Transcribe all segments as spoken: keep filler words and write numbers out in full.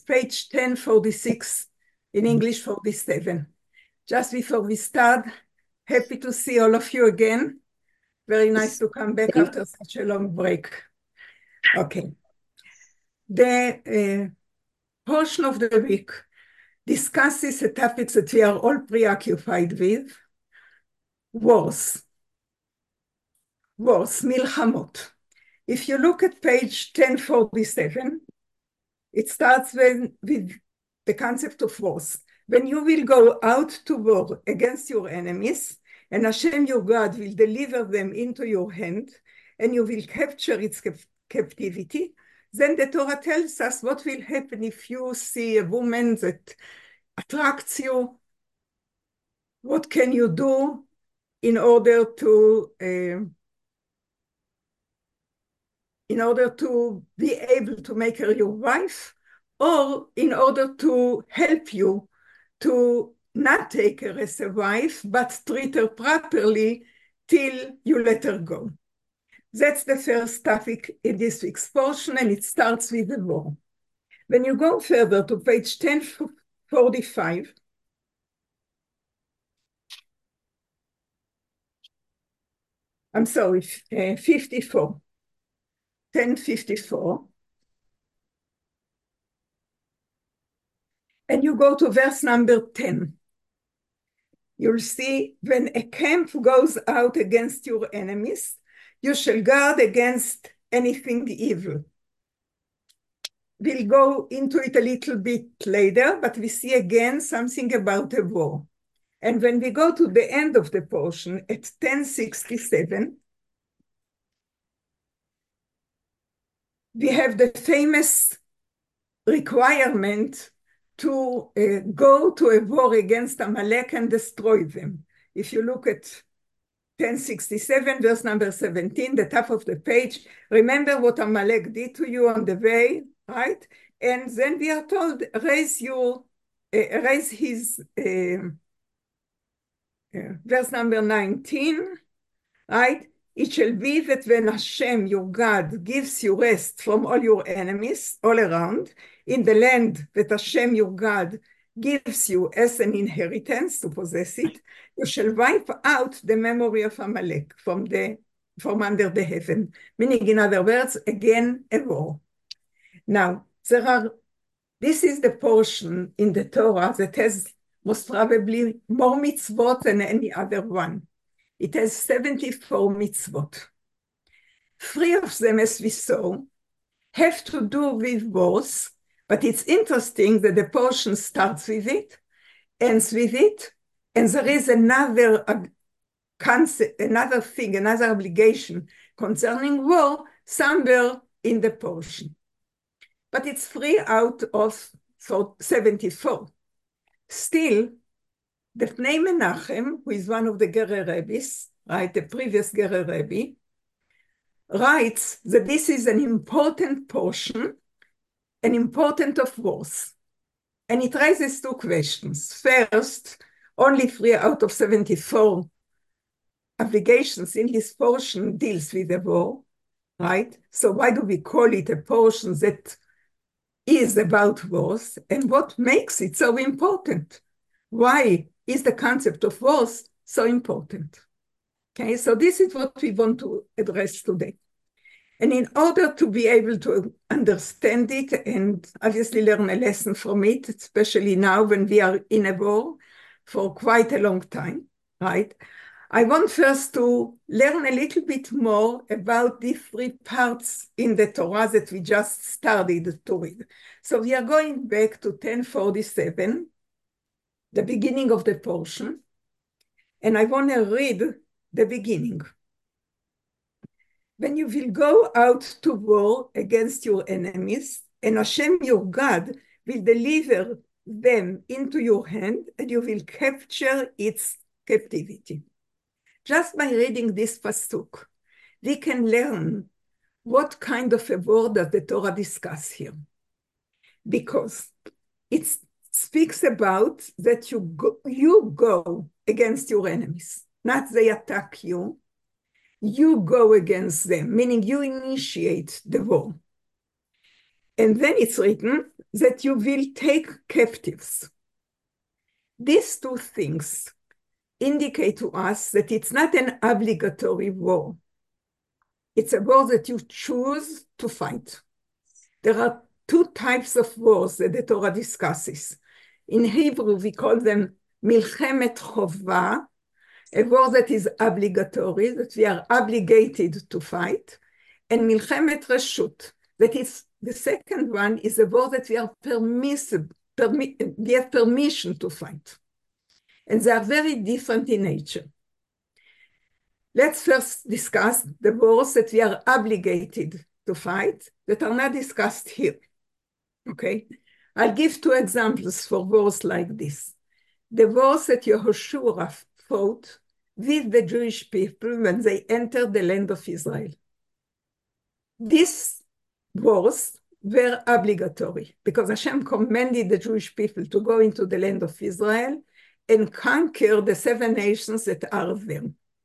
page ten forty-six, in English forty-seven. Just before we start, happy to see all of you again. Very nice to come back after such a long break. Okay. The uh, portion of the week discusses the topics that we are all preoccupied with. Wars. Wars, milchamot. If you look at page ten forty-seven, it starts with, with the concept of wars. When you will go out to war against your enemies, and Hashem your God will deliver them into your hand, and you will capture its cap captivity, then the Torah tells us what will happen if you see a woman that attracts you. What can you do in order to uh, in order to be able to make her your wife, or in order to help you to not take her as a wife, but treat her properly till you let her go. That's the first topic in this week's portion, and it starts with the war. When you go further to page ten forty-five, I'm sorry, uh, fifty-four, ten fifty-four, and you go to verse number ten. You'll see, when a camp goes out against your enemies, you shall guard against anything evil. We'll go into it a little bit later, but we see again something about a war. And when we go to the end of the portion at ten sixty-seven, we have the famous requirement to uh, go to a war against Amalek and destroy them. If you look at ten sixty-seven, verse number seventeen, the top of the page, remember what Amalek did to you on the way, right? And then we are told, raise your, uh, raise his, uh, uh, verse number nineteen, right? It shall be that when Hashem, your God, gives you rest from all your enemies all around, in the land that Hashem, your God, gives you as an inheritance to possess it, you shall wipe out the memory of Amalek from, the, from under the heaven. Meaning, in other words, again, a war. Now, there are, this is the portion in the Torah that has most probably more mitzvot than any other one. It has seventy-four mitzvot. Three of them, as we saw, have to do with wars, but it's interesting that the portion starts with it, ends with it, and there is another uh, concept, another thing, another obligation concerning war somewhere in the portion. But it's three out of seventy-four. Still, the Pnei Menachem, who is one of the Gerer Rebbes, right, the previous Gerer Rebbe, writes that this is an important portion, an important of wars. And it raises two questions. First, only three out of seventy-four obligations in this portion deals with the war, right? So why do we call it a portion that is about wars? And what makes it so important? Why is the concept of wars so important? Okay, so this is what we want to address today. And in order to be able to understand it and obviously learn a lesson from it, especially now when we are in a war for quite a long time, right? I want first to learn a little bit more about the three parts in the Torah that we just started to read. So we are going back to ten forty-seven, the beginning of the portion, and I want to read the beginning. When you will go out to war against your enemies, and Hashem your God will deliver them into your hand, and you will capture its captivity. Just by reading this pasuk, we can learn what kind of a war does the Torah discuss here. Because it speaks about that you go, you go against your enemies, not they attack you. You go against them, meaning you initiate the war. And then it's written that you will take captives. These two things indicate to us that it's not an obligatory war. It's a war that you choose to fight. There are two types of wars that the Torah discusses. In Hebrew, we call them milchemet chova, a war that is obligatory, that we are obligated to fight, and milchemet reshut, that is, the second one is a war that we are permissible, permi we have permission to fight. And they are very different in nature. Let's first discuss the wars that we are obligated to fight that are not discussed here. Okay? I'll give two examples for wars like this. The wars that Yehoshua fought with the Jewish people when they entered the land of Israel. These wars were obligatory because Hashem commanded the Jewish people to go into the land of Israel and conquer the seven nations that are there.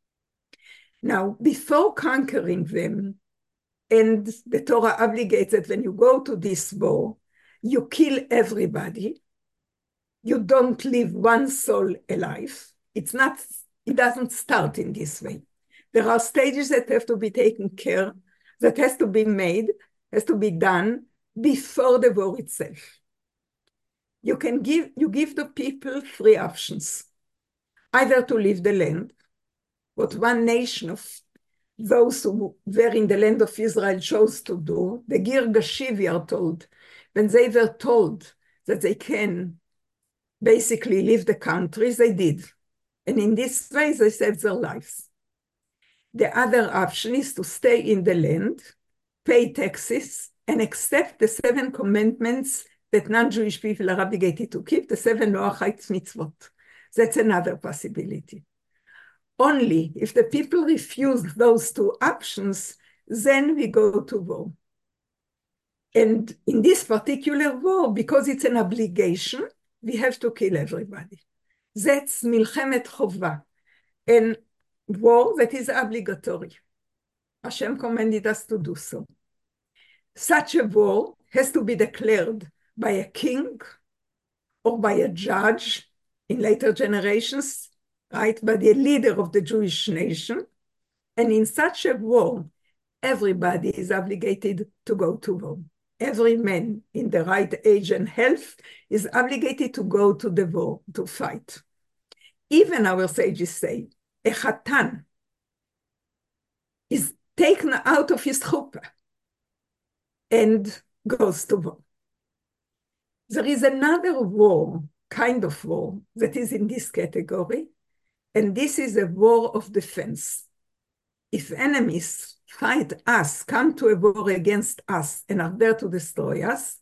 Now, before conquering them, and the Torah obligates that when you go to this war, you kill everybody. You don't leave one soul alive. It's not, it doesn't start in this way. There are stages that have to be taken care, that has to be made, has to be done before the war itself. You can give, you give the people three options. Either to leave the land, what one nation of those who were in the land of Israel chose to do. The Gir Gashi, we are told, when they were told that they can basically leave the country, they did. And in this way, they saved their lives. The other option is to stay in the land, pay taxes, and accept the seven commandments that non-Jewish people are obligated to keep, the seven Noachite mitzvot. That's another possibility. Only if the people refuse those two options, then we go to war. And in this particular war, because it's an obligation, we have to kill everybody. That's milchemet chova, a war that is obligatory. Hashem commanded us to do so. Such a war has to be declared by a king or by a judge in later generations, right, by the leader of the Jewish nation. And in such a war, everybody is obligated to go to war. Every man in the right age and health is obligated to go to the war, to fight. Even our sages say, a chatan is taken out of his chuppah and goes to war. There is another war, kind of war, that is in this category, and this is a war of defense. If enemies fight us, come to a war against us, and are there to destroy us,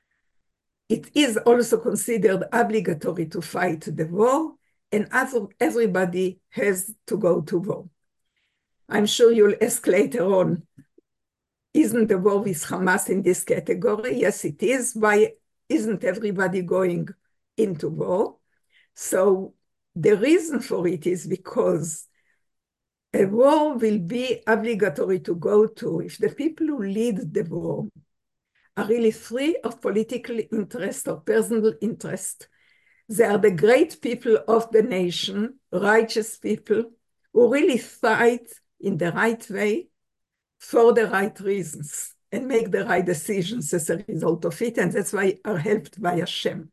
it is also considered obligatory to fight the war, and everybody has to go to war. I'm sure you'll ask later on, isn't the war with Hamas in this category? Yes, it is. Why isn't everybody going into war? So the reason for it is because a war will be obligatory to go to if the people who lead the war are really free of political interest or personal interest. They are the great people of the nation, righteous people, who really fight in the right way for the right reasons and make the right decisions as a result of it, and that's why are helped by Hashem.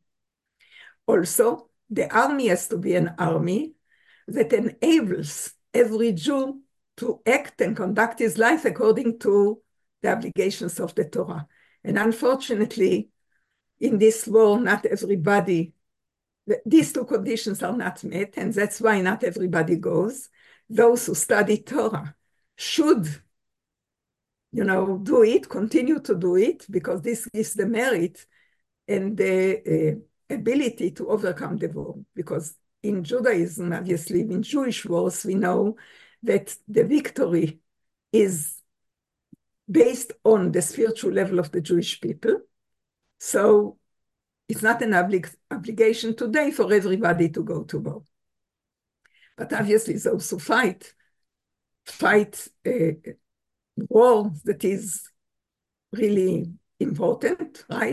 Also, the army has to be an army that enables every Jew to act and conduct his life according to the obligations of the Torah. And unfortunately, in this war, not everybody, these two conditions are not met, and that's why not everybody goes. Those who study Torah should, you know, do it, continue to do it, because this gives the merit and the uh, ability to overcome the war. Because in Judaism, obviously, in Jewish wars, we know that the victory is based on the spiritual level of the Jewish people. So it's not an oblig obligation today for everybody to go to war. But obviously, those who fight, fight a war that is really important, right?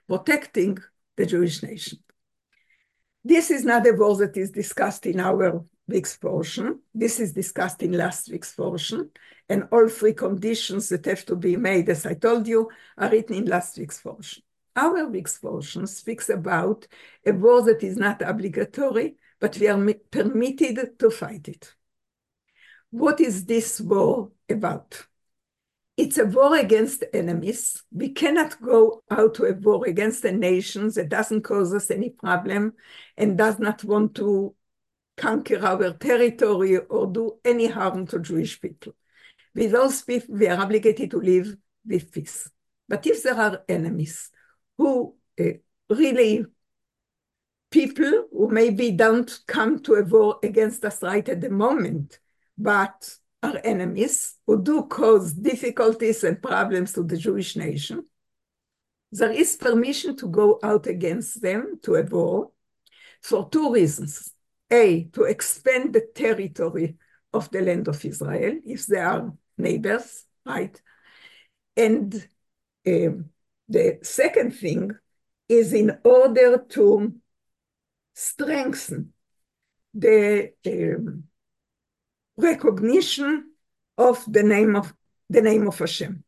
protecting the Jewish nation. This is not a war that is discussed in our week's portion. This is discussed in last week's portion, and all three conditions that have to be made, as I told you, are written in last week's portion. Our week's portion speaks about a war that is not obligatory, but we are permitted to fight it. What is this war about? It's a war against enemies. We cannot go out to a war against a nation that doesn't cause us any problem and does not want to conquer our territory or do any harm to Jewish people. With those people, we are obligated to live with peace. But if there are enemies who uh, really, people who maybe don't come to a war against us right at the moment, but are enemies who do cause difficulties and problems to the Jewish nation, there is permission to go out against them to a war for two reasons. A, to expand the territory of the land of Israel, if they are neighbors, right? And um, the second thing is in order to strengthen the um, recognition of the name of the name of Hashem.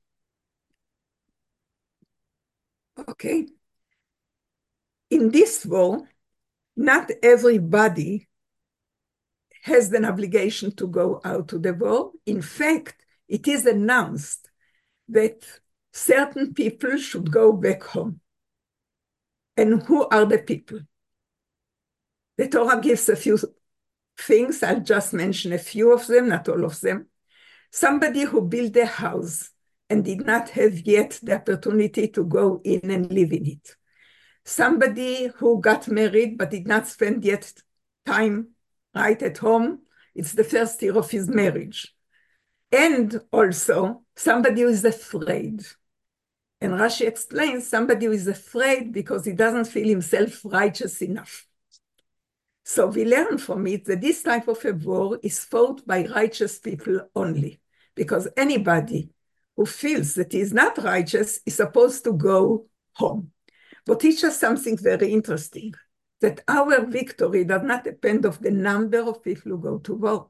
Okay. In this war, not everybody has an obligation to go out to the war. In fact, it is announced that certain people should go back home. And who are the people? The Torah gives a few things. I'll just mention a few of them, not all of them. Somebody who built a house and did not have yet the opportunity to go in and live in it. Somebody who got married but did not spend yet time right at home. It's the first year of his marriage. And also somebody who is afraid. And Rashi explains somebody who is afraid because he doesn't feel himself righteous enough. So we learn from it that this type of a war is fought by righteous people only, because anybody who feels that he is not righteous is supposed to go home. But teach us something very interesting, that our victory does not depend on the number of people who go to war.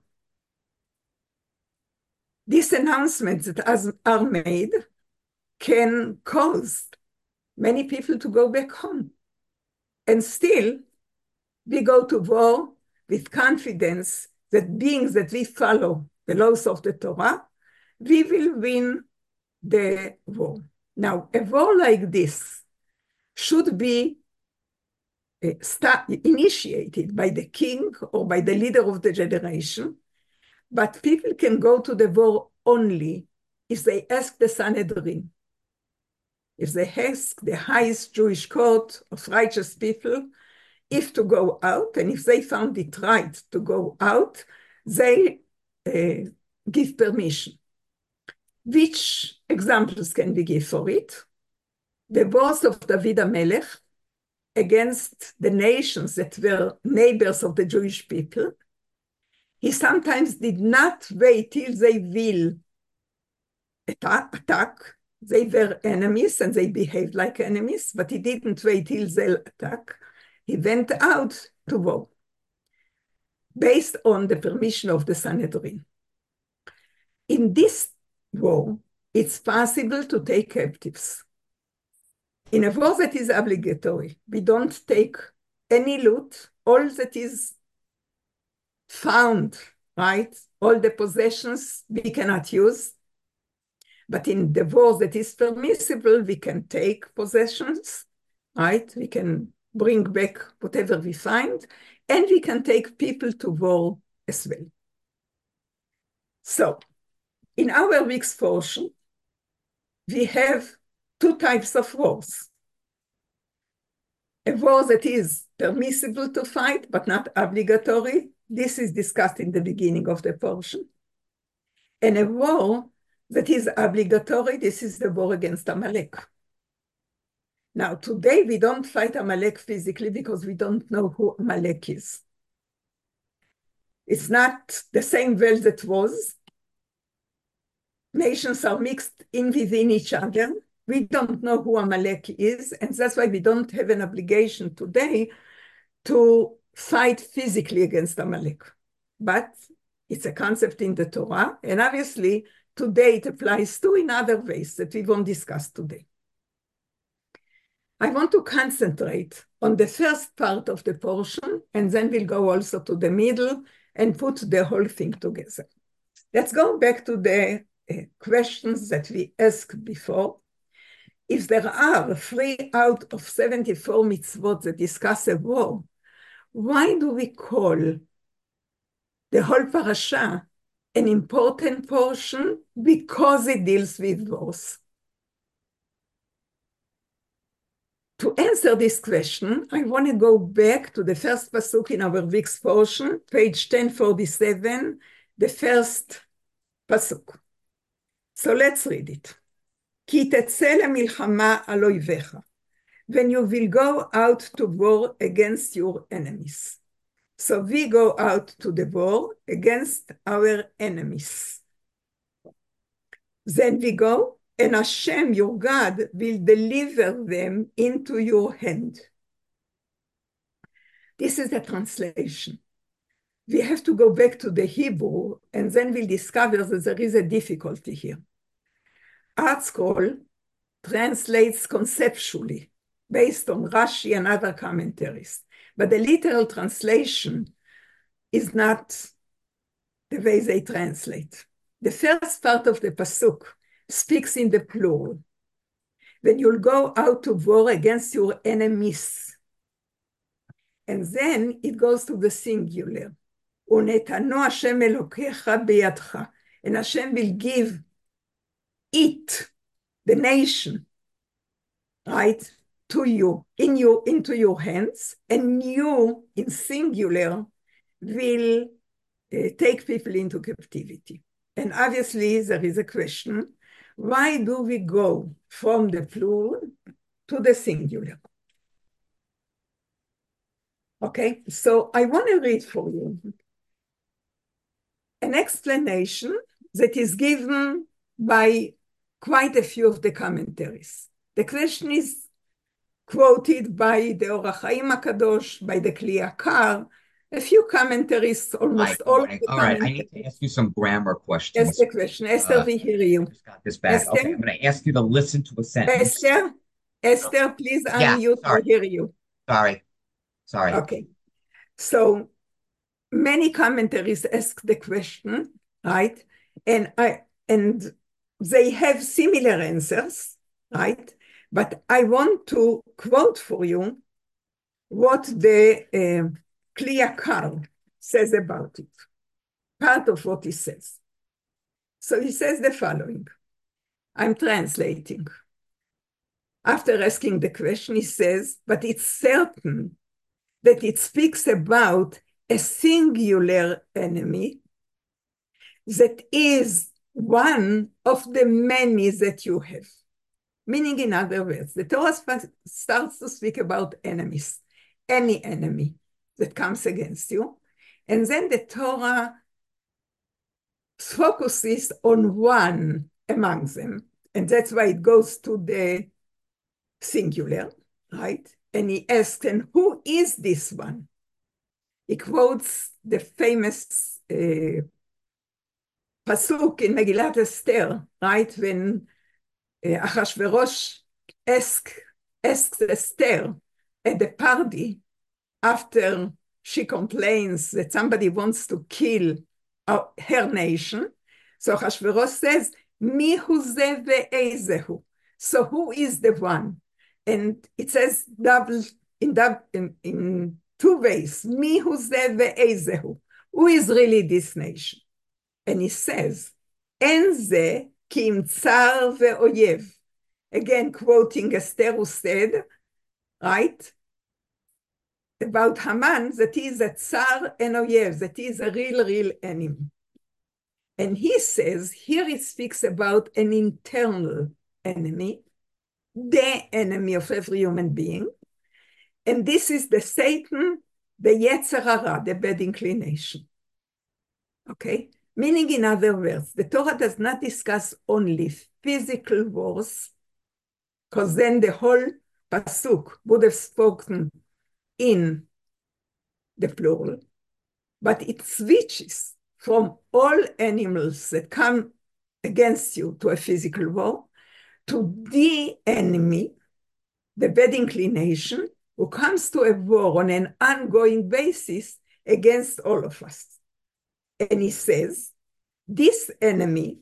These announcements that are made can cause many people to go back home. And still, we go to war with confidence that being that we follow the laws of the Torah, we will win the war. Now, a war like this should be uh, start, initiated by the king or by the leader of the generation, but people can go to the war only if they ask the Sanhedrin, if they ask the highest Jewish court of righteous people if to go out, and if they found it right to go out, they uh, give permission. Which examples can we give for it? The wars of David HaMelech against the nations that were neighbors of the Jewish people. He sometimes did not wait till they will attack, attack. They were enemies and they behaved like enemies, but he didn't wait till they'll attack. He went out to war based on the permission of the Sanhedrin. In this war, it's possible to take captives. In a war that is obligatory, we don't take any loot, all that is found, right? All the possessions we cannot use. But in the war that is permissible, we can take possessions, right? We can bring back whatever we find, and we can take people to war as well. So, in our week's portion, we have two types of wars. A war that is permissible to fight, but not obligatory. This is discussed in the beginning of the portion. And a war that is obligatory. This is the war against Amalek. Now, today we don't fight Amalek physically because we don't know who Amalek is. It's not the same world that was. Nations are mixed in within each other. We don't know who Amalek is, and that's why we don't have an obligation today to fight physically against Amalek. But it's a concept in the Torah, and obviously today it applies to in other ways that we won't discuss today. I want to concentrate on the first part of the portion, and then we'll go also to the middle and put the whole thing together. Let's go back to the uh, questions that we asked before. If there are three out of seventy-four mitzvot that discuss a war, why do we call the whole parasha an important portion? Because it deals with wars. To answer this question, I want to go back to the first pasuk in our week's portion, page ten forty-seven, the first pasuk. So let's read it. כי תצא למלחמה על אויביך, when you will go out to war against your enemies. So we go out to the war against our enemies. Then we go, and Hashem, your God, will deliver them into your hand. This is the translation. We have to go back to the Hebrew, and then we'll discover that there is a difficulty here. ArtScroll translates conceptually, based on Rashi and other commentaries. But the literal translation is not the way they translate. The first part of the pasuk speaks in the plural. When you'll go out to war against your enemies. And then it goes to the singular. ונתנו השם אלוקיך בידך. And Hashem will give it, the nation, right, to you, in you, into your hands, and you, in singular, will uh, take people into captivity. And obviously there is a question, why do we go from the plural to the singular? Okay, so I want to read for you an explanation that is given by quite a few of the commentaries. The question is quoted by the Or HaChaim HaKadosh, by the Kli Yakar, a few commentaries, almost all, all right, all right. I need to ask you some grammar questions. Ask the question. Esther, uh, we hear you. Just got this back. Esther? Okay, I'm going to ask you to listen to a sentence. Esther, Esther, please yeah, unmute to hear you. Sorry, sorry. Okay. So many commentaries ask the question, right? And I and they have similar answers, right? But I want to quote for you what the uh, Kli Yakar says about it, part of what he says. So he says the following. I'm translating. After asking the question, he says, but it's certain that it speaks about a singular enemy that is one of the many that you have. Meaning, in other words, the Torah starts to speak about enemies, any enemy that comes against you. And then the Torah focuses on one among them. And that's why it goes to the singular, right? And he asks, and who is this one? He quotes the famous uh, pasuk in Megillat Esther, right? When uh, Achashverosh asks, asks Esther at the party after she complains that somebody wants to kill uh, her nation. So Achashverosh says, Mi hu ze ve'ezehu. So who is the one? And it says double in, double, in, in two ways. Mi hu ze ve'ezehu. Who is really this nation? And he says, En ze ki im tsar ve'oyev. Again, quoting Esther, who said, right, about Haman, that he is a tsar and oyev, that he is a real, real enemy. And he says, here he speaks about an internal enemy, the enemy of every human being. And this is the Satan, the Yetzer Hara, the bad inclination. Okay? Meaning, in other words, the Torah does not discuss only physical wars, because then the whole pasuk would have spoken in the plural, but it switches from all animals that come against you to a physical war to the enemy, the bad inclination, who comes to a war on an ongoing basis against all of us. And he says, this enemy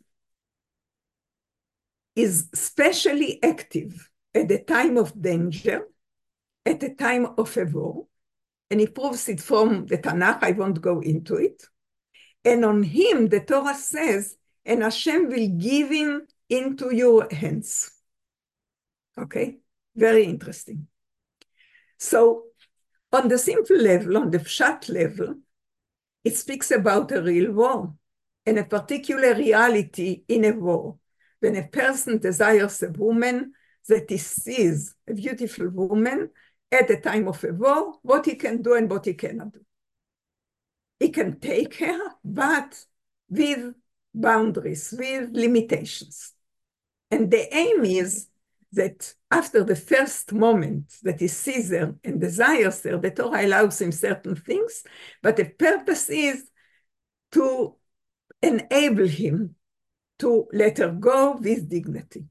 is specially active at the time of danger, at the time of a war, and he proves it from the Tanakh, I won't go into it. And on him, the Torah says, and Hashem will give him into your hands. Okay, very interesting. So on the simple level, on the pshat level, it speaks about a real war and a particular reality in a war. When a person desires a woman that he sees, a beautiful woman, at the time of a war, what he can do and what he cannot do. He can take her, but with boundaries, with limitations. And the aim is that after the first moment that he sees her and desires her, the Torah allows him certain things, but the purpose is to enable him to let her go with dignity.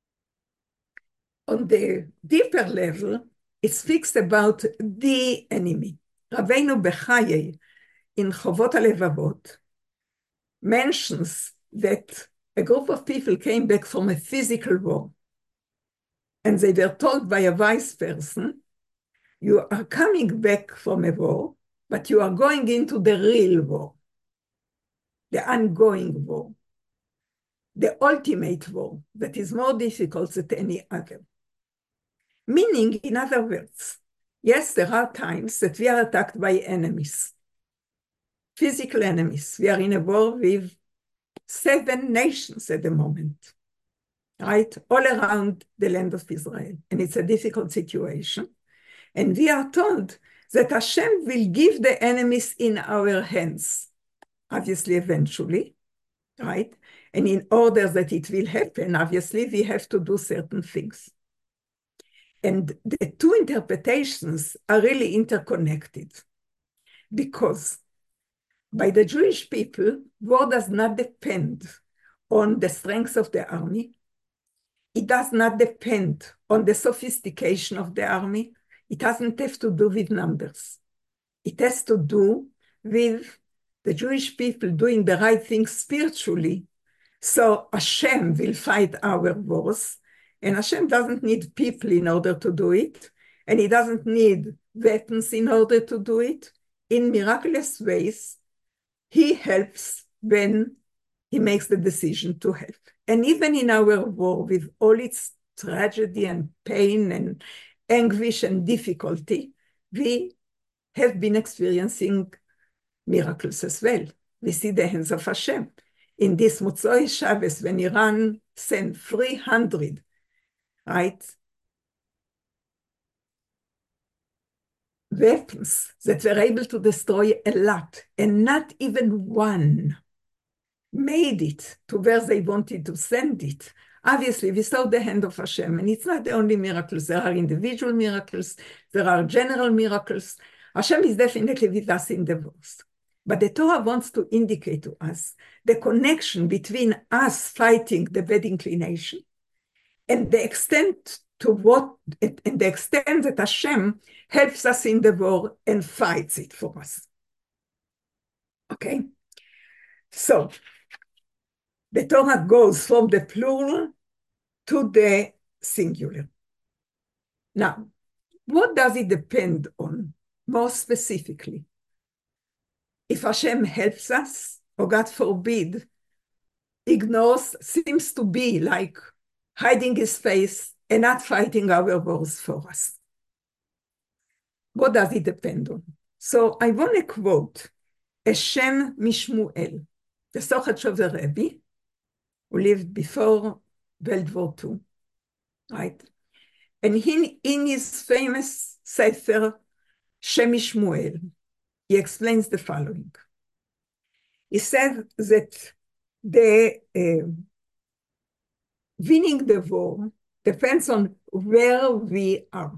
On the deeper level, it speaks about the enemy. Rabbeinu Bechaye, in Chovot HaLevavot, mentions that a group of people came back from a physical war, and they were told by a wise person, you are coming back from a war, but you are going into the real war, the ongoing war, the ultimate war that is more difficult than any other. Meaning, in other words, yes, there are times that we are attacked by enemies, physical enemies. We are in a war with seven nations at the moment, right? All around the land of Israel. And it's a difficult situation. And we are told that Hashem will give the enemies in our hands, obviously, eventually, right? And in order that it will happen, obviously, we have to do certain things. And the two interpretations are really interconnected, because by the Jewish people, war does not depend on the strength of the army. It does not depend on the sophistication of the army. It doesn't have to do with numbers. It has to do with the Jewish people doing the right thing spiritually. So Hashem will fight our wars, and Hashem doesn't need people in order to do it, and he doesn't need weapons in order to do it. In miraculous ways, he helps when he makes the decision to help. And even in our war, with all its tragedy and pain and anguish and difficulty, we have been experiencing miracles as well. We see the hands of Hashem. In this Motzoi Shabbos, when Iran sent three hundred, right, weapons that were able to destroy a lot, and not even one made it to where they wanted to send it. Obviously, we saw the hand of Hashem, and it's not the only miracles. There are individual miracles, there are general miracles. Hashem is definitely with us in the wars. But the Torah wants to indicate to us the connection between us fighting the bad inclination and the extent to what, and the extent that Hashem helps us in the war and fights it for us. Okay? So, the Torah goes from the plural to the singular. Now, what does it depend on, more specifically? If Hashem helps us, or God forbid, ignores, seems to be like hiding his face and not fighting our wars for us. What does it depend on? So I want to quote a Shem Mishmuel, the Sochachover Rebbe, who lived before World War Two, right? And he, in his famous Sefer, Shem Mishmuel, he explains the following. He said that the uh, winning the war depends on where we are.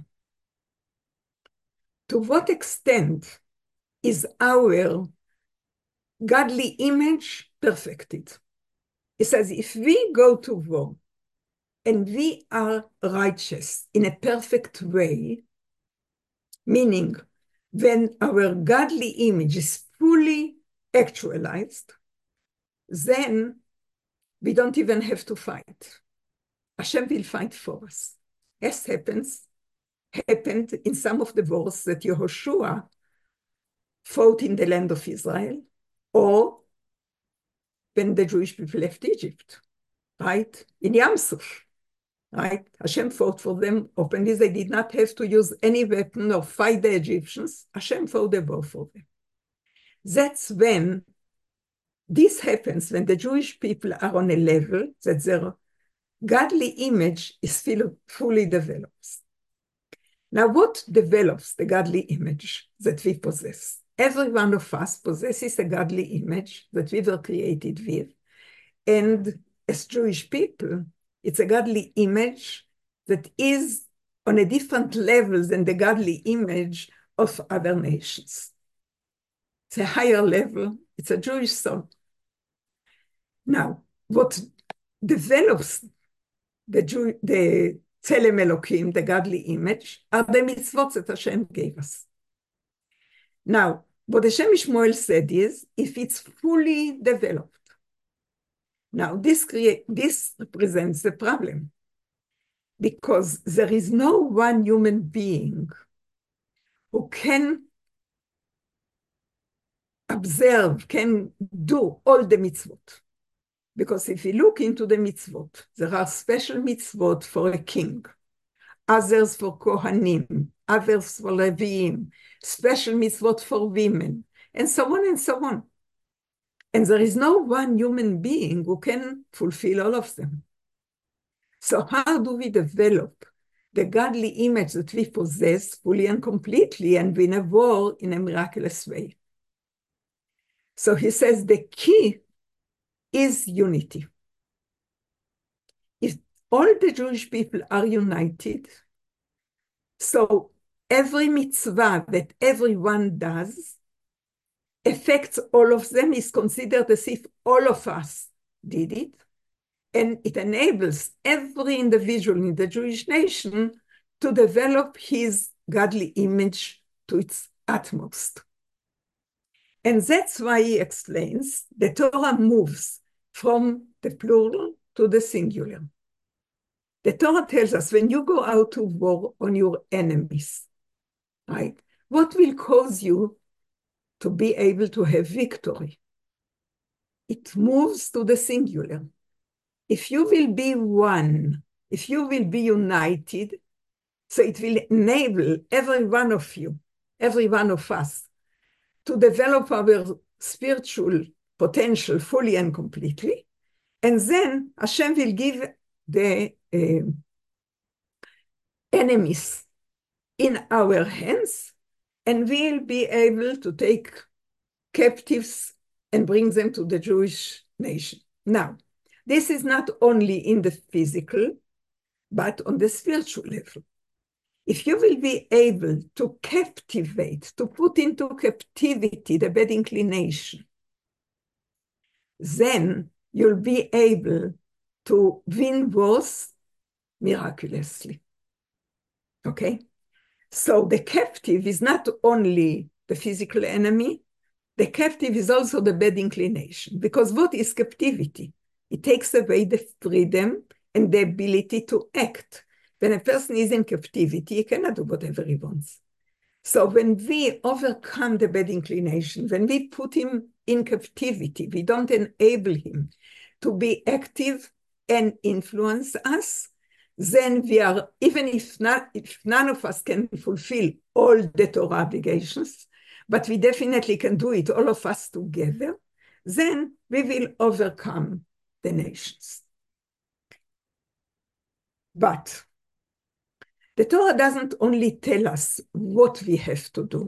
To what extent is our godly image perfected? He says, if we go to war and we are righteous in a perfect way, meaning when our godly image is fully actualized, then we don't even have to fight. Hashem will fight for us. As happens, happened in some of the wars that Yehoshua fought in the land of Israel, or when the Jewish people left Egypt, right? In Yam Suf, right? Hashem fought for them openly. They did not have to use any weapon or fight the Egyptians. Hashem fought the war for them. That's when this happens, when the Jewish people are on a level that their godly image is fully developed. Now, what develops the godly image that we possess? Every one of us possesses a godly image that we were created with. And as Jewish people, it's a godly image that is on a different level than the godly image of other nations. It's a higher level. It's a Jewish soul. Now, what develops the Jew, the Tzelem Elokim, the godly image, are the mitzvot that Hashem gave us. Now, what Hashem Ishmael said is, if it's fully developed, now this create, this represents the problem, because there is no one human being who can observe, can do all the mitzvot. Because if you look into the mitzvot, there are special mitzvot for a king, others for Kohanim, others for Leviim, special mitzvot for women, and so on and so on. And there is no one human being who can fulfill all of them. So how do we develop the godly image that we possess fully and completely and win a war in a miraculous way? So he says the key is unity. If all the Jewish people are united, so every mitzvah that everyone does affects all of them, is considered as if all of us did it, and it enables every individual in the Jewish nation to develop his godly image to its utmost. And that's why he explains the Torah moves from the plural to the singular. The Torah tells us when you go out to war on your enemies, right? What will cause you to be able to have victory? It moves to the singular. If you will be one, if you will be united, so it will enable every one of you, every one of us, to develop our spiritual potential fully and completely. And then Hashem will give the uh, enemies in our hands, and we'll be able to take captives and bring them to the Jewish nation. Now, this is not only in the physical, but on the spiritual level. If you will be able to captivate, to put into captivity the bad inclination, then you'll be able to win wars miraculously. Okay? So the captive is not only the physical enemy, the captive is also the bad inclination. Because what is captivity? It takes away the freedom and the ability to act. When a person is in captivity, he cannot do whatever he wants. So when we overcome the bad inclination, when we put him in captivity, we don't enable him to be active and influence us, then we are, even if, not, if none of us can fulfill all the Torah obligations, but we definitely can do it, all of us together, then we will overcome the nations. But the Torah doesn't only tell us what we have to do.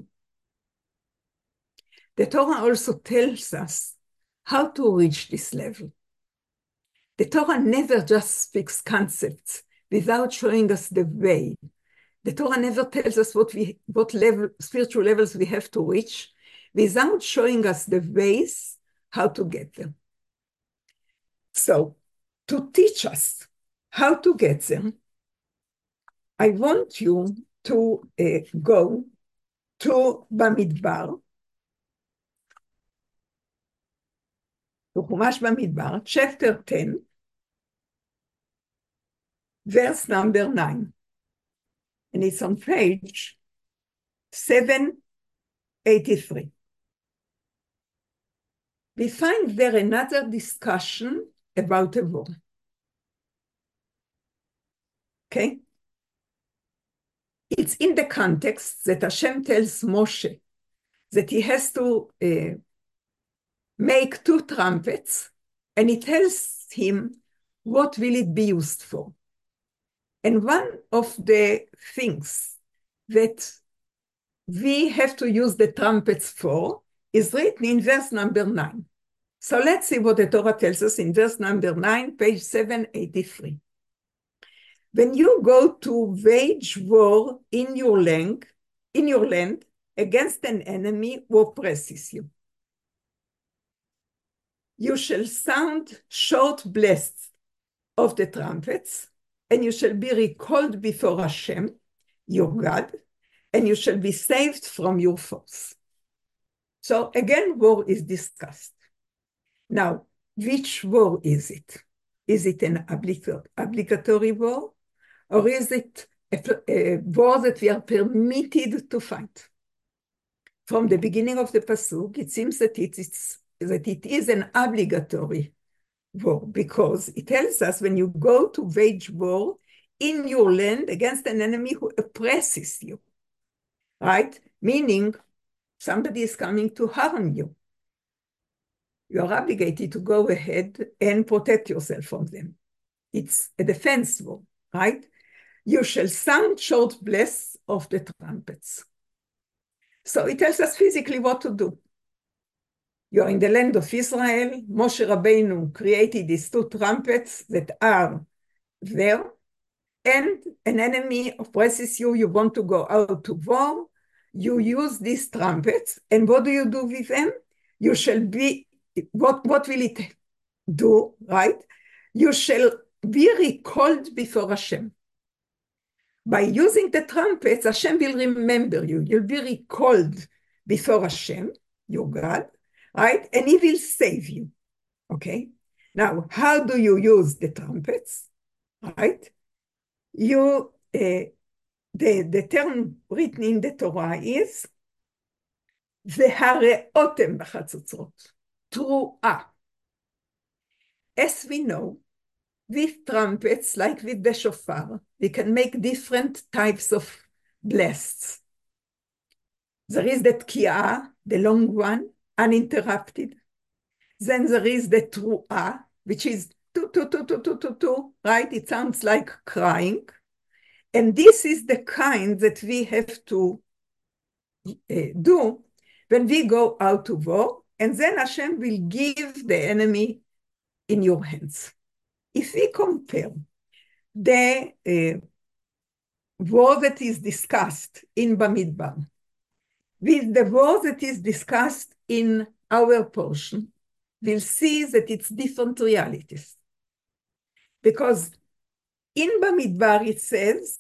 The Torah also tells us how to reach this level. The Torah never just speaks concepts without showing us the way. The Torah never tells us what we, what level, spiritual levels we have to reach, without showing us the ways how to get there. So, to teach us how to get there, I want you to uh, go to Bamidbar, to Chumash Bamidbar, chapter ten, verse number nine. And it's on page seven eighty-three. We find there another discussion about a war. Okay? It's in the context that Hashem tells Moshe that he has to uh, make two trumpets, and he tells him what will it be used for. And one of the things that we have to use the trumpets for is written in verse number nine. So let's see what the Torah tells us in verse number nine, page seven eighty-three. When you go to wage war in your land, in your land against an enemy who oppresses you, you shall sound short blasts of the trumpets, and you shall be recalled before Hashem, your God, and you shall be saved from your foes. So again, war is discussed. Now, which war is it? Is it an obligatory war? Or is it a, a war that we are permitted to fight? From the beginning of the Pasuk, it seems that it is, that it is an obligatory war, because it tells us when you go to wage war in your land against an enemy who oppresses you, right? Meaning somebody is coming to harm you. You are obligated to go ahead and protect yourself from them. It's a defense war, right? You shall sound short blasts of the trumpets. So it tells us physically what to do. You're in the land of Israel. Moshe Rabbeinu created these two trumpets that are there, and an enemy oppresses you. You want to go out to war. You use these trumpets, and what do you do with them? You shall be, what, what will it do, right? You shall be recalled before Hashem. By using the trumpets, Hashem will remember you. You'll be recalled before Hashem, your God, right? And he will save you, okay? Now, how do you use the trumpets, right? You, uh, the, the term written in the Torah is והרעותם בחצוצרות, תרועה. As we know, with trumpets, like with the shofar, we can make different types of blasts. There is the tki'ah, the long one, uninterrupted. Then there is the tru'ah, which is tu, tu, tu, tu, tu, tu, tu, right? It sounds like crying. And this is the kind that we have to uh, do when we go out to war, and then Hashem will give the enemy in your hands. If we compare the uh, war that is discussed in Bamidbar with the war that is discussed in our portion, we'll see that it's different realities. Because in Bamidbar it says,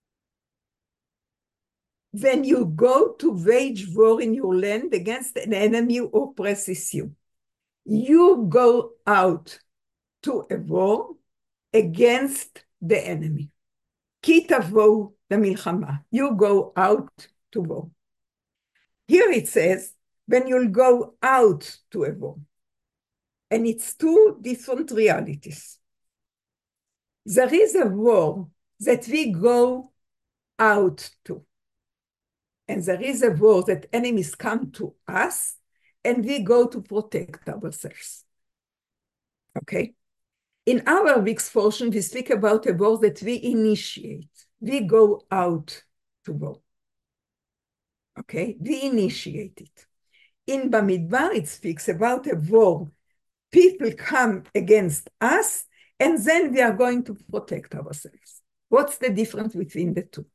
when you go to wage war in your land against an enemy who oppresses you, you go out to a war against the enemy. Ki tavo lemilchama. You go out to war. Here it says, when you'll go out to a war. And it's two different realities. There is a war that we go out to. And there is a war that enemies come to us and we go to protect ourselves. Okay? In our week's portion, we speak about a war that we initiate. We go out to war. Okay? We initiate it. In Bamidbar, it speaks about a war. People come against us, and then we are going to protect ourselves. What's the difference between the two?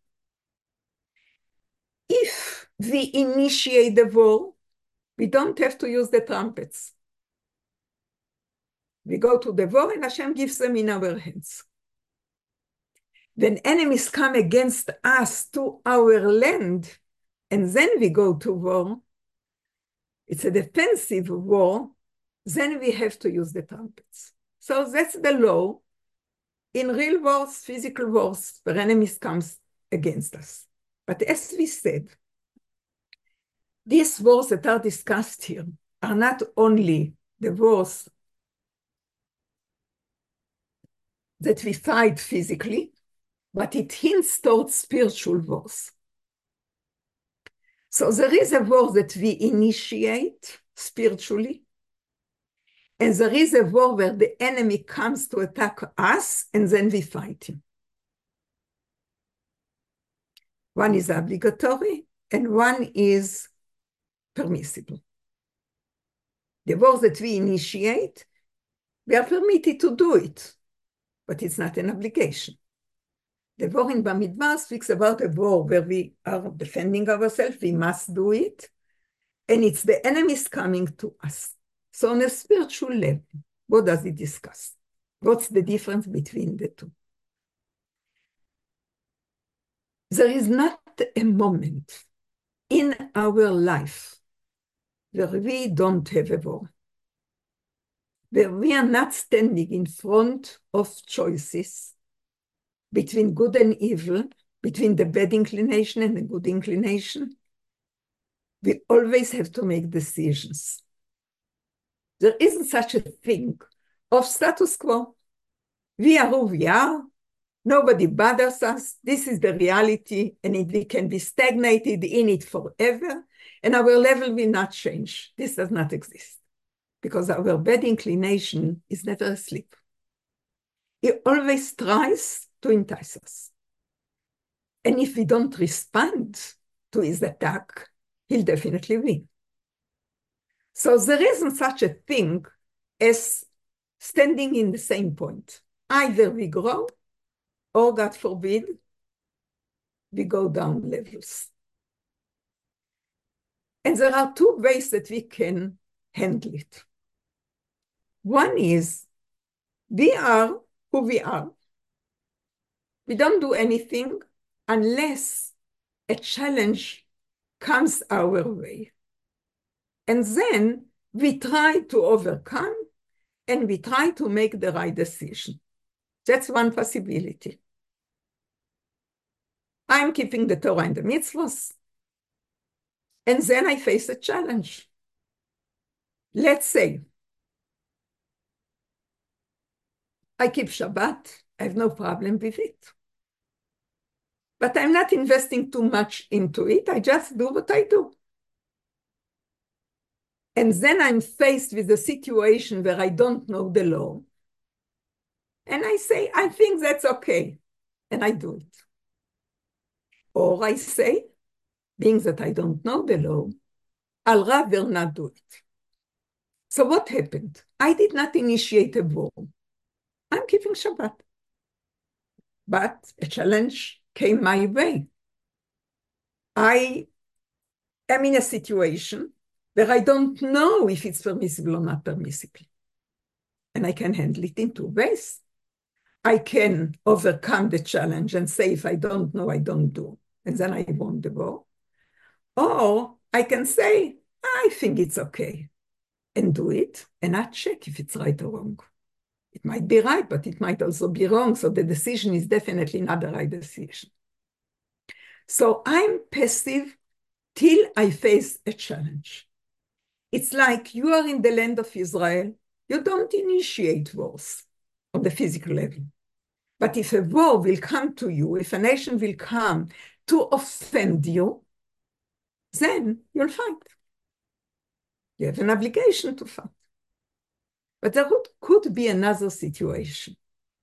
If we initiate the war, we don't have to use the trumpets. We go to the war and Hashem gives them in our hands. When enemies come against us to our land, and then we go to war, it's a defensive war, then we have to use the trumpets. So that's the law in real wars, physical wars, where enemies comes against us. But as we said, these wars that are discussed here are not only the wars that we fight physically, but it hints towards spiritual wars. So there is a war that we initiate spiritually, and there is a war where the enemy comes to attack us, and then we fight him. One is obligatory, and one is permissible. The wars that we initiate, we are permitted to do it, but it's not an obligation. The war in Bamidbar speaks about a war where we are defending ourselves, we must do it, and it's the enemies coming to us. So on a spiritual level, what does it discuss? What's the difference between the two? There is not a moment in our life where we don't have a war, where we are not standing in front of choices between good and evil, between the bad inclination and the good inclination. We always have to make decisions. There isn't such a thing of status quo. We are who we are. Nobody bothers us. This is the reality, and it, we can be stagnated in it forever, and our level will not change. This does not exist, because our bad inclination is never asleep. It always tries to entice us. And if we don't respond to his attack, he'll definitely win. So there isn't such a thing as standing in the same point. Either we grow, or God forbid, we go down levels. And there are two ways that we can handle it. One is, we are who we are. We don't do anything unless a challenge comes our way. And then we try to overcome, and we try to make the right decision. That's one possibility. I'm keeping the Torah and the mitzvahs, and then I face a challenge. Let's say I keep Shabbat, I have no problem with it. But I'm not investing too much into it, I just do what I do. And then I'm faced with a situation where I don't know the law. And I say, I think that's okay, and I do it. Or I say, being that I don't know the law, I'll rather not do it. So what happened? I did not initiate a war. I'm keeping Shabbat. But a challenge came my way. I am in a situation where I don't know if it's permissible or not permissible. And I can handle it in two ways. I can overcome the challenge and say, if I don't know, I don't do. And then I won the war. Or I can say, I think it's okay, and do it, and not check if it's right or wrong. It might be right, but it might also be wrong. So the decision is definitely not the right decision. So I'm passive till I face a challenge. It's like you are in the land of Israel. You don't initiate wars on the physical level. But if a war will come to you, if a nation will come to offend you, then you'll fight. You have an obligation to fight. But there could, could be another situation.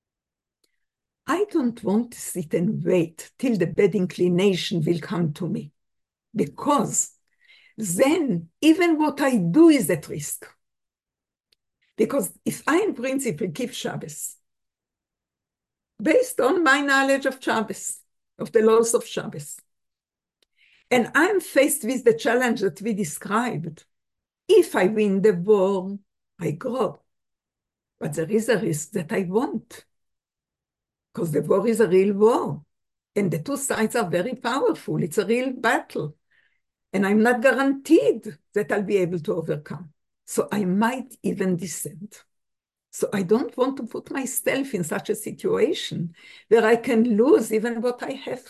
I don't want to sit and wait till the bad inclination will come to me, because then even what I do is at risk. Because if I, in principle, keep Shabbos, based on my knowledge of Shabbos, of the laws of Shabbos. And I'm faced with the challenge that we described. If I win the war, I grow. But there is a risk that I won't, because the war is a real war. And the two sides are very powerful. It's a real battle. And I'm not guaranteed that I'll be able to overcome. So I might even descend. So I don't want to put myself in such a situation where I can lose even what I have.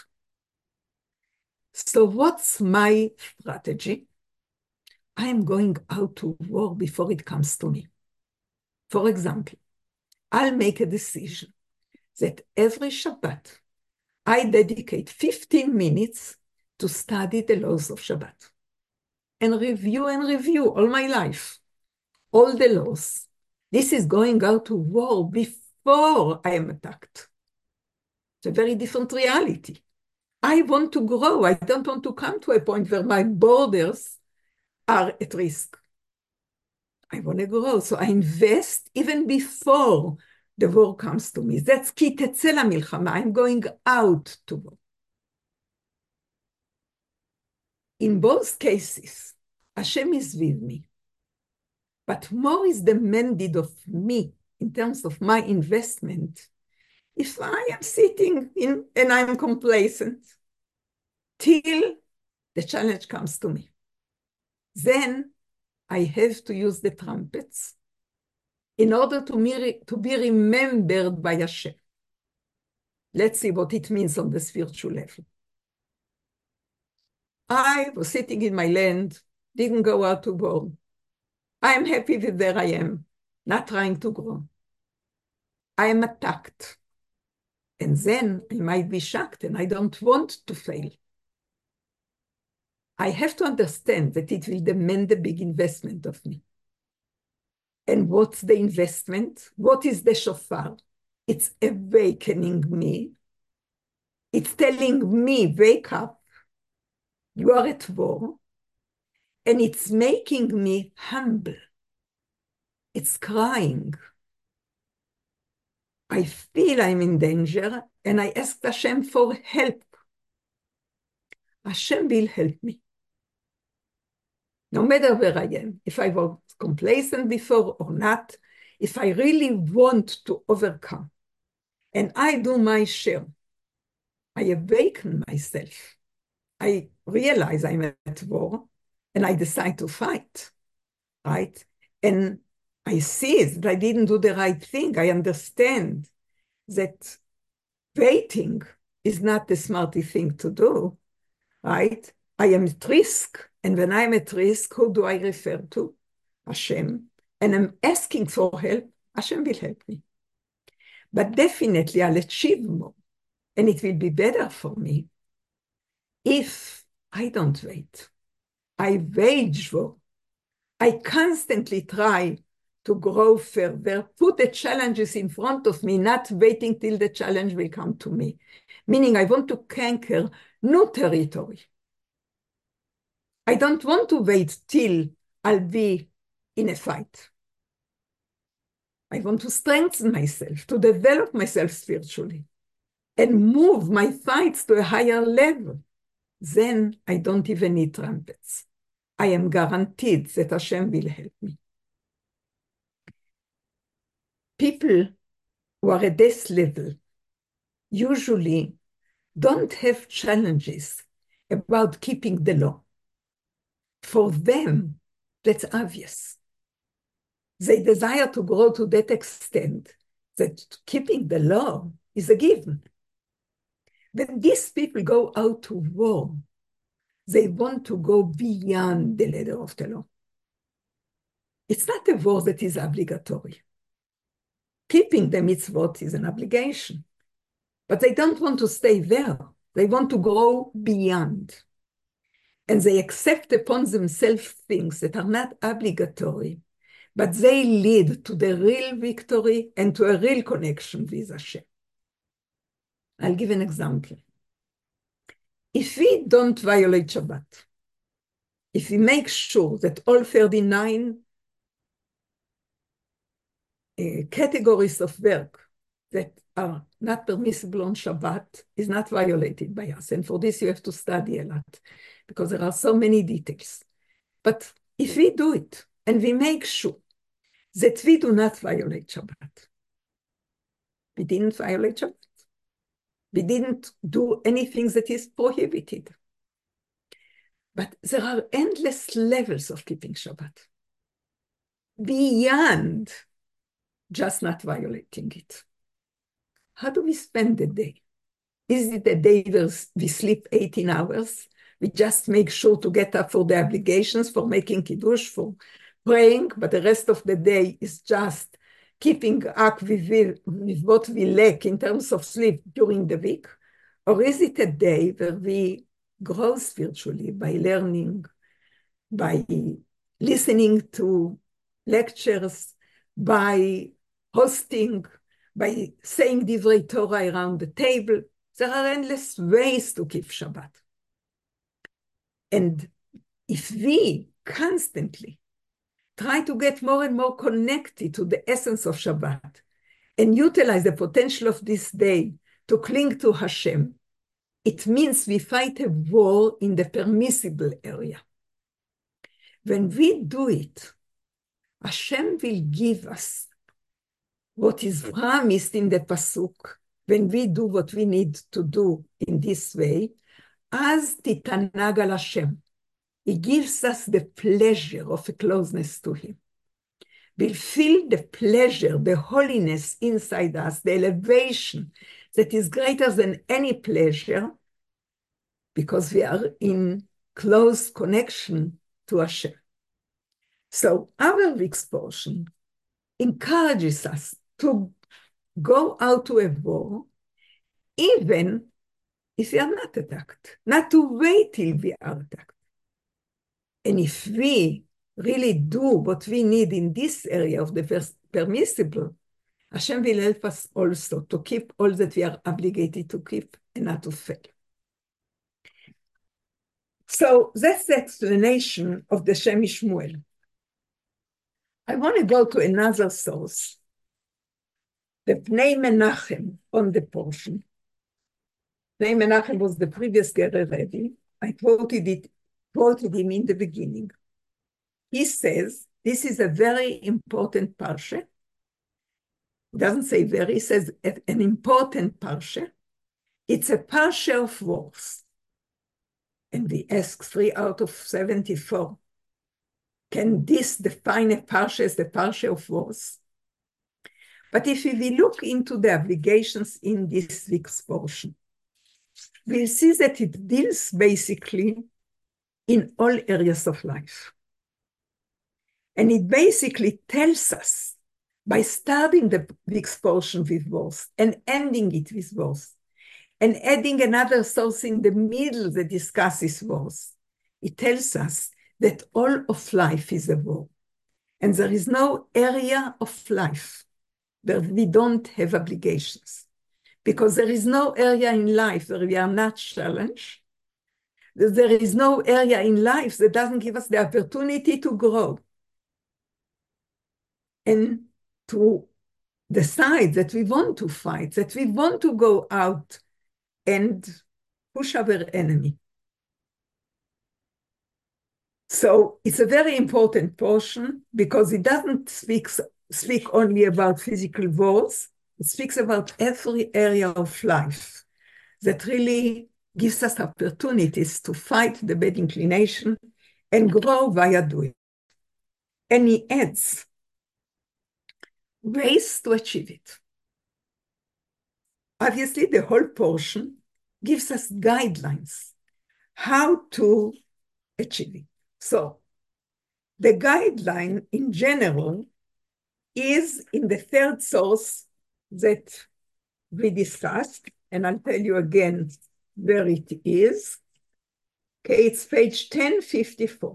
So what's my strategy? I'm going out to war before it comes to me. For example, I'll make a decision that every Shabbat, I dedicate fifteen minutes to study the laws of Shabbat and review and review all my life, all the laws. This is going out to war before I am attacked. It's a very different reality. I want to grow. I don't want to come to a point where my borders are at risk. I want to grow. So I invest even before the war comes to me. That's ki tetzeh lamilchama. I'm going out to war. In both cases, Hashem is with me. But more is demanded of me in terms of my investment if I am sitting in and I'm complacent till the challenge comes to me. Then I have to use the trumpets in order to, me, to be remembered by Hashem. Let's see what it means on the spiritual level. I was sitting in my land, didn't go out to war. I am happy with where I am, not trying to grow. I am attacked. And then I might be shocked and I don't want to fail. I have to understand that it will demand a big investment of me. And what's the investment? What is the shofar? It's awakening me. It's telling me, wake up. You are at war. And it's making me humble. It's crying. I feel I'm in danger, and I ask Hashem for help. Hashem will help me. No matter where I am, if I was complacent before or not, if I really want to overcome, and I do my share, I awaken myself. I realize I'm at war, and I decide to fight, right? And I see that I didn't do the right thing. I understand that waiting is not the smartest thing to do, right? I am at risk. And when I'm at risk, who do I refer to? Hashem. And I'm asking for help. Hashem will help me. But definitely I'll achieve more. And it will be better for me if I don't wait. I wage war. I constantly try to grow further, put the challenges in front of me, not waiting till the challenge will come to me. Meaning I want to conquer new territory. I don't want to wait till I'll be in a fight. I want to strengthen myself, to develop myself spiritually, and move my fights to a higher level. Then I don't even need trumpets. I am guaranteed that Hashem will help me. People who are at this level usually don't have challenges about keeping the law. For them, that's obvious. They desire to grow to that extent that keeping the law is a given. When these people go out to war, they want to go beyond the letter of the law. It's not a war that is obligatory. Keeping the mitzvot is an obligation. But they don't want to stay there. They want to go beyond. And they accept upon themselves things that are not obligatory, but they lead to the real victory and to a real connection with Hashem. I'll give an example. If we don't violate Shabbat, if we make sure that all thirty-nine uh, categories of work that are not permissible on Shabbat is not violated by us. And for this, you have to study a lot because there are so many details. But if we do it and we make sure that we do not violate Shabbat, we didn't violate Shabbat. We didn't do anything that is prohibited. But there are endless levels of keeping Shabbat beyond just not violating it. How do we spend the day? Is it a day where we sleep eighteen hours? We just make sure to get up for the obligations, for making Kiddush, for praying, but the rest of the day is just keeping up with, with what we lack in terms of sleep during the week? Or is it a day where we grow spiritually by learning, by listening to lectures, by hosting, by saying Divrei Torah around the table? There are endless ways to keep Shabbat. And if we constantly try to get more and more connected to the essence of Shabbat and utilize the potential of this day to cling to Hashem, it means we fight a war in the permissible area. When we do it, Hashem will give us what is promised in the Pasuk. When we do what we need to do in this way, as titanag al Hashem, He gives us the pleasure of a closeness to Him. We'll feel the pleasure, the holiness inside us, the elevation that is greater than any pleasure, because we are in close connection to Hashem. So our week's portion encourages us to go out to a war, even if we are not attacked, not to wait till we are attacked. And if we really do what we need in this area of the permissible, Hashem will help us also to keep all that we are obligated to keep and not to fail. So that's the explanation of the Shem Shmuel. I want to go to another source, the Pnei Menachem on the portion. Pnei Menachem was the previous Gerer Rebbe. I quoted it, quoted him in the beginning. He says, this is a very important parsha. He doesn't say very, he says an important parsha. It's a parsha of wars. And we ask three out of seventy-four. Can this define a parsha as the parsha of wars? But if we look into the obligations in this week's portion, we'll see that it deals basically in all areas of life. And it basically tells us, by starting the week's portion with wars and ending it with wars, and adding another source in the middle that discusses wars, it tells us that all of life is a war. And there is no area of life where we don't have obligations. Because there is no area in life where we are not challenged. There is no area in life that doesn't give us the opportunity to grow and to decide that we want to fight, that we want to go out and push our enemy. So it's a very important portion because it doesn't speak, speak only about physical wars. It speaks about every area of life that really gives us opportunities to fight the bad inclination and grow via doing. And he adds ways to achieve it. Obviously, the whole portion gives us guidelines how to achieve it. So the guideline in general is in the third source that we discussed, and I'll tell you again where it is. Okay, it's page ten fifty-four.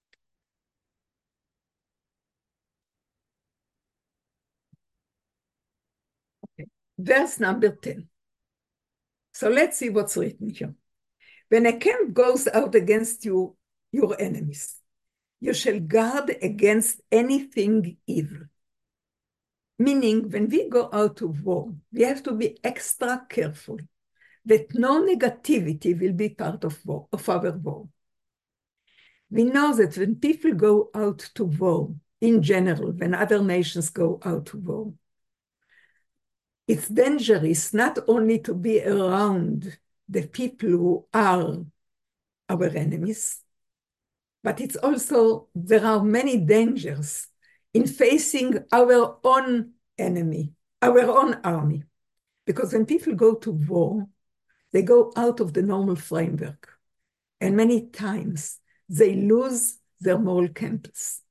Okay. Verse number ten. So let's see what's written here. When a camp goes out against you, your enemies, you shall guard against anything evil. meaning when we go out to war, we have to be extra careful that no negativity will be part of war, of our war. We know that when people go out to war, in general, when other nations go out to war, it's dangerous not only to be around the people who are our enemies, but it's also, there are many dangers in facing our own enemy, our own army. Because when people go to war, they go out of the normal framework. And many times they lose their moral compass.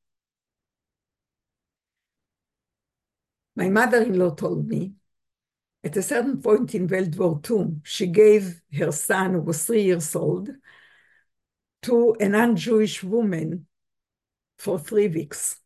My mother-in-law told me, at a certain point in World War Two, she gave her son, who was three years old, to a non-Jewish woman for three weeks.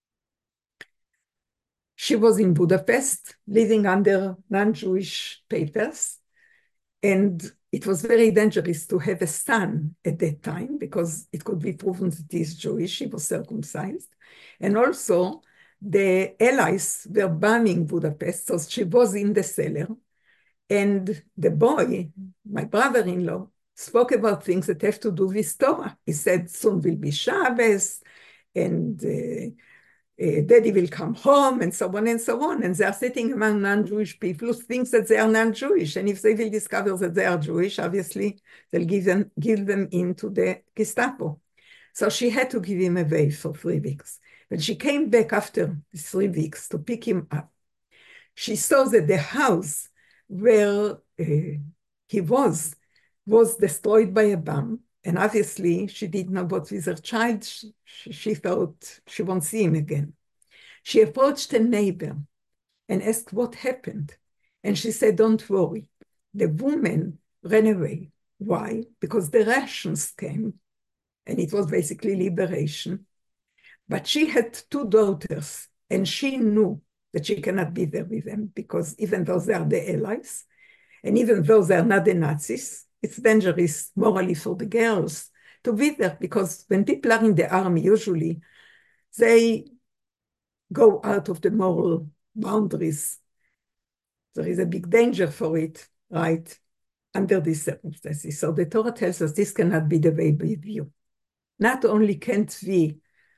She was in Budapest, living under non-Jewish papers, and it was very dangerous to have a son at that time because it could be proven that he is Jewish, he was circumcised. And also, the Allies were bombing Budapest, so she was in the cellar. And the boy, my brother-in-law, spoke about things that have to do with Torah. He said, soon will be Shabbos, and uh, uh, daddy will come home, and so on and so on. And they are sitting among non-Jewish people who think that they are non-Jewish. And if they will discover that they are Jewish, obviously, they'll give them, give them into the Gestapo. So she had to give him away for three weeks. When she came back after three weeks to pick him up, she saw that the house where uh, he was, was destroyed by a bomb. And obviously, she didn't know what with her child. She, she thought she won't see him again. She approached a neighbor and asked what happened. And she said, don't worry. The woman ran away. Why? Because the Russians came, and it was basically liberation. But she had two daughters, and she knew that she cannot be there with them, because even though they are the Allies, and even though they are not the Nazis, it's dangerous morally for the girls to be there, because when people are in the army, usually they go out of the moral boundaries. There is a big danger for it, right, under these circumstances. So the Torah tells us this cannot be the way with you. Not only can't we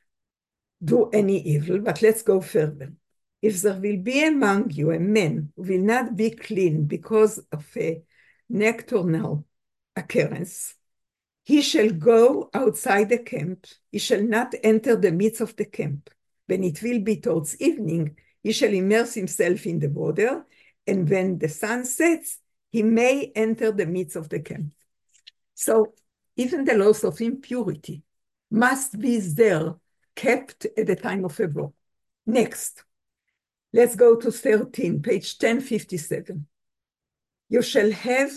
do any evil, but let's go further. If there will be among you a man who will not be clean because of a nocturnal occurrence, he shall go outside the camp, he shall not enter the midst of the camp. When it will be towards evening, he shall immerse himself in the water, and when the sun sets, he may enter the midst of the camp. So even the laws of impurity must be there, kept at the time of a war. Next, let's go to thirteen, page ten fifty-seven. You shall have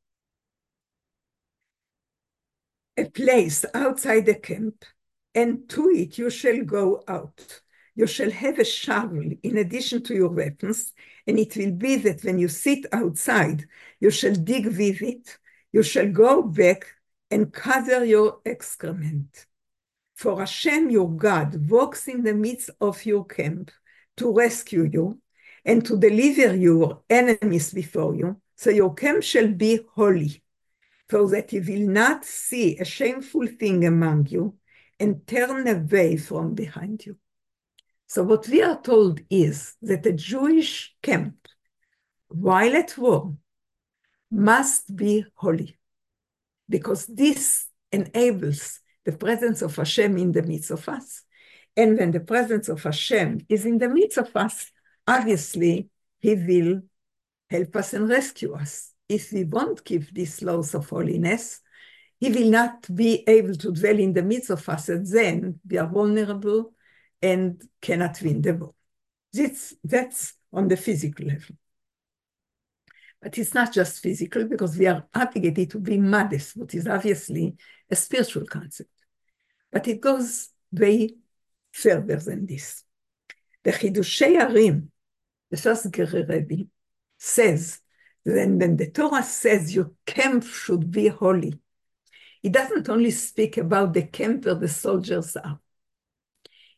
a place outside the camp, and to it you shall go out. You shall have a shovel in addition to your weapons, and it will be that when you sit outside, you shall dig with it, you shall go back and cover your excrement. For Hashem your God walks in the midst of your camp to rescue you and to deliver your enemies before you, so your camp shall be holy, so that you will not see a shameful thing among you and turn away from behind you. So what we are told is that a Jewish camp, while at war, must be holy, because this enables the presence of Hashem in the midst of us. And when the presence of Hashem is in the midst of us, obviously, he will help us and rescue us. If we won't keep these laws of holiness, he will not be able to dwell in the midst of us, and then we are vulnerable and cannot win the war. This, that's on the physical level. But it's not just physical, because we are obligated to be modest, which is obviously a spiritual concept. But it goes way further than this. The Chidushei Harim, the first Gerer Rebbe, says that when the Torah says your camp should be holy, it doesn't only speak about the camp where the soldiers are.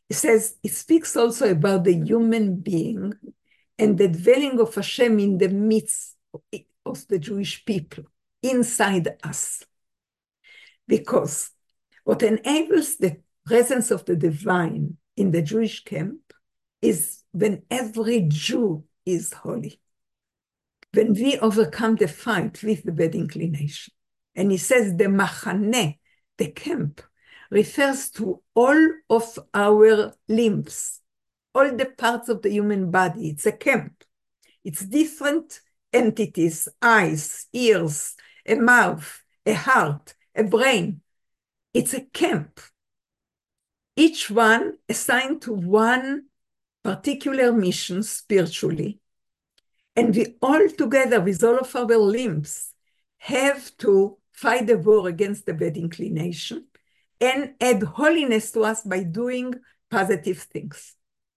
It says, it speaks also about the human being and the dwelling of Hashem in the midst of the Jewish people, inside us. Because what enables the presence of the divine in the Jewish camp is when every Jew is holy. When we overcome the fight with the bad inclination. And he says the machane, the camp, refers to all of our limbs, all the parts of the human body. It's a camp. It's different entities, eyes, ears, a mouth, a heart, a brain. It's a camp. Each one assigned to one particular mission spiritually. And we all together with all of our limbs have to fight the war against the bad inclination and add holiness to us by doing positive things.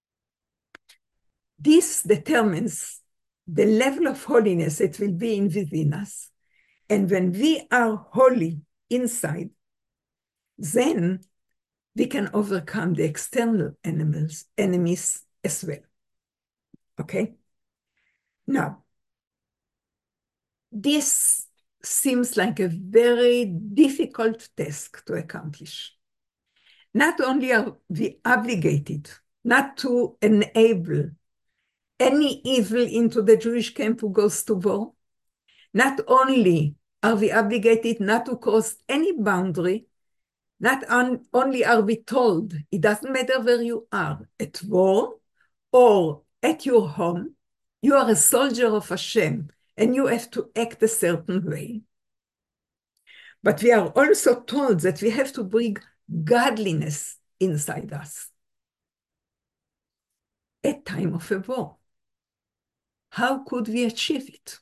This determines the level of holiness that will be in within us. And when we are holy inside, then we can overcome the external enemies, enemies as well. Okay? Now, this seems like a very difficult task to accomplish. Not only are we obligated not to enable any evil into the Jewish camp who goes to war, not only are we obligated not to cross any boundary, not on, only are we told, it doesn't matter where you are, at war or at your home, you are a soldier of Hashem, and you have to act a certain way. But we are also told that we have to bring godliness inside us at time of a war. How could we achieve it?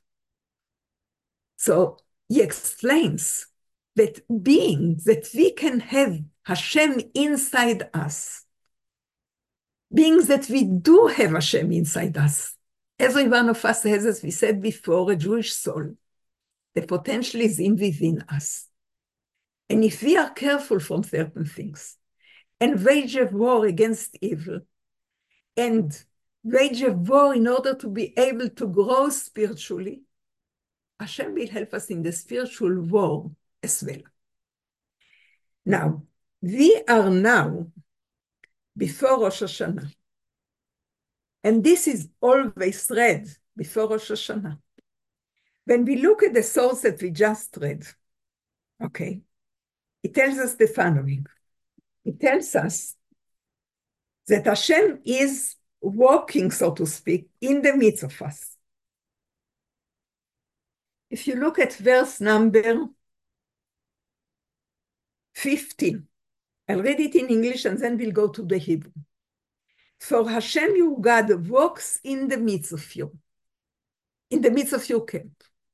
So he explains that being that we can have Hashem inside us, being that we do have Hashem inside us. Every one of us has, as we said before, a Jewish soul. The potential is in within us. And if we are careful from certain things and wage a war against evil and wage a war in order to be able to grow spiritually, Hashem will help us in the spiritual war as well. Now, we are now before Rosh Hashanah. And this is always read before Rosh Hashanah. When we look at the source that we just read, okay, it tells us the following. It tells us that Hashem is walking, so to speak, in the midst of us. If you look at verse number fifteen, I'll read it in English and then we'll go to the Hebrew. For Hashem your God walks in the midst of you, in the midst of your camp.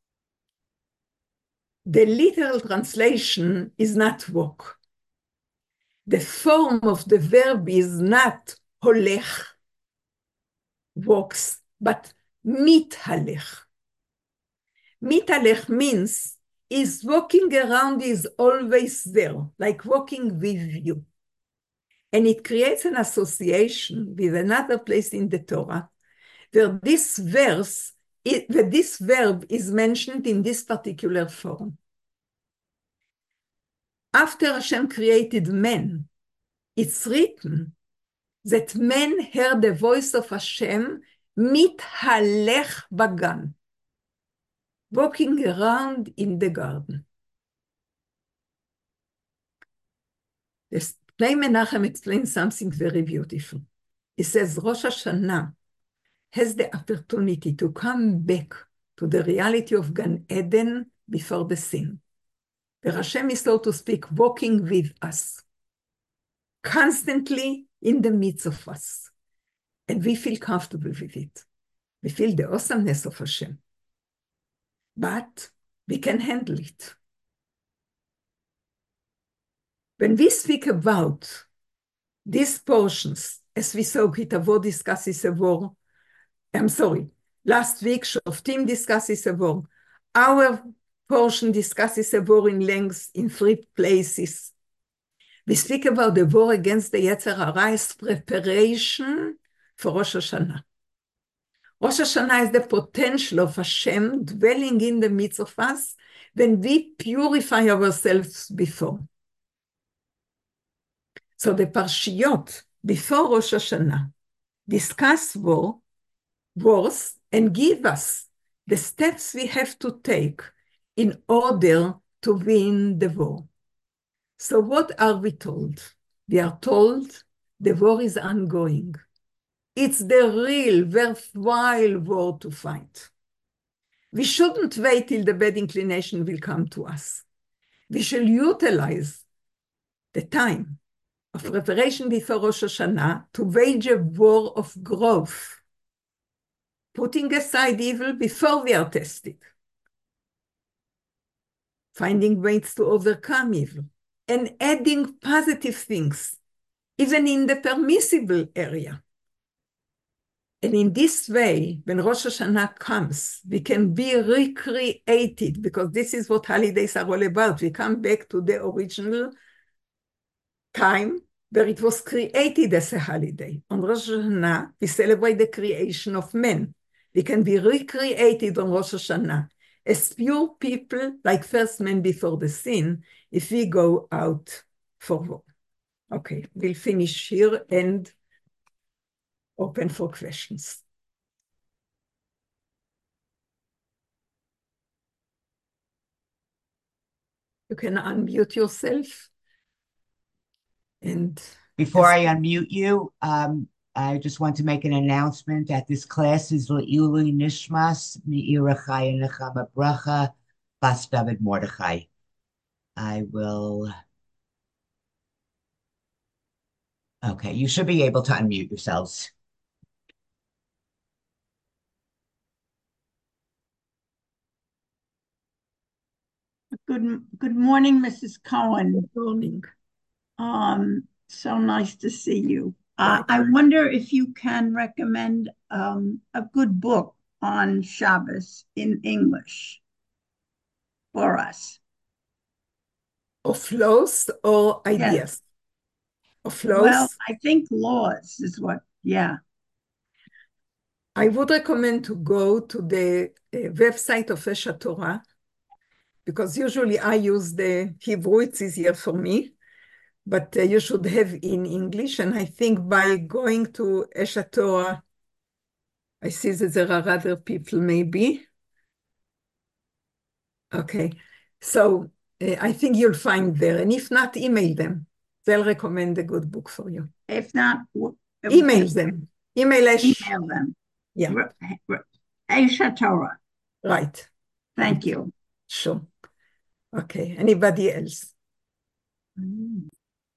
The literal translation is not walk. The form of the verb is not holech, walks, but mithalech. Mithalech means is walking around is always there, like walking with you. And it creates an association with another place in the Torah where this verse, it, where this verb is mentioned in this particular form. After Hashem created man, it's written that man heard the voice of Hashem mithalech bagan, walking around in the garden. The Pnei Menachem explains something very beautiful. He says Rosh Hashanah has the opportunity to come back to the reality of Gan Eden before the sin. The Hashem is, so to speak, walking with us, constantly in the midst of us. And we feel comfortable with it. We feel the awesomeness of Hashem. But we can handle it. When we speak about these portions, as we saw, Kitavo discusses a war, I'm sorry, last week, Shoftim discusses a war. Our portion discusses a war in length in three places. We speak about the war against the Yetzer Hara as preparation for Rosh Hashanah. Rosh Hashanah is the potential of Hashem dwelling in the midst of us when we purify ourselves before. So the Parshiyot before Rosh Hashanah discuss war, wars and give us the steps we have to take in order to win the war. So what are we told? We are told the war is ongoing. It's the real, worthwhile war to fight. We shouldn't wait till the bad inclination will come to us. We shall utilize the time of preparation before Rosh Hashanah to wage a war of growth, putting aside evil before we are tested, finding ways to overcome evil, and adding positive things, even in the permissible area. And in this way, when Rosh Hashanah comes, we can be recreated, because this is what holidays are all about. We come back to the original time where it was created as a holiday. On Rosh Hashanah, we celebrate the creation of men. We can be recreated on Rosh Hashanah as pure people, like first men before the sin, if we go out for war. Okay, we'll finish here and open for questions. You can unmute yourself. And before I unmute you, um, I just want to make an announcement that this class is Le'ilui Nishmas Me'ira Chaya Nechama Bracha Bas David Mordechai. I will. Okay, you should be able to unmute yourselves. Good, good morning, Missus Cohen. Good morning. Um, so nice to see you. Uh, I wonder if you can recommend um, a good book on Shabbos in English for us. Of laws or ideas? Yes. Of laws? Well, I think laws is what, yeah. I would recommend to go to the uh, website of Esha Torah, because usually I use the Hebrew, it's easier for me, but uh, you should have in English. And I think by going to Esha Torah, I see that there are other people maybe. Okay, so uh, I think you'll find there. And if not, email them. They'll recommend a good book for you. If not, email them. Email Esh. Email them. Yeah. Esha Torah. Right. Thank you. Sure. Okay. Anybody else? Mm.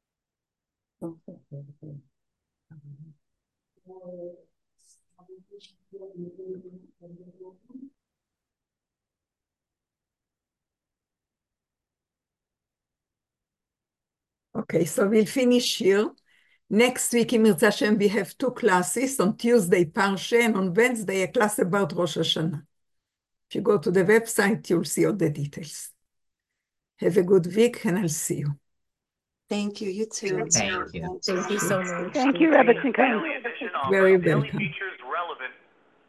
Okay, so we'll finish here. Next week in Mirza Hashem, we have two classes. On Tuesday, Parsha, and on Wednesday, a class about Rosh Hashanah. If you go to the website, you'll see all the details. Have a good week, and I'll see you. Thank you. You too. Thank you. Thank you so much. Thank you, Rebbe Tzimkon. Very welcome.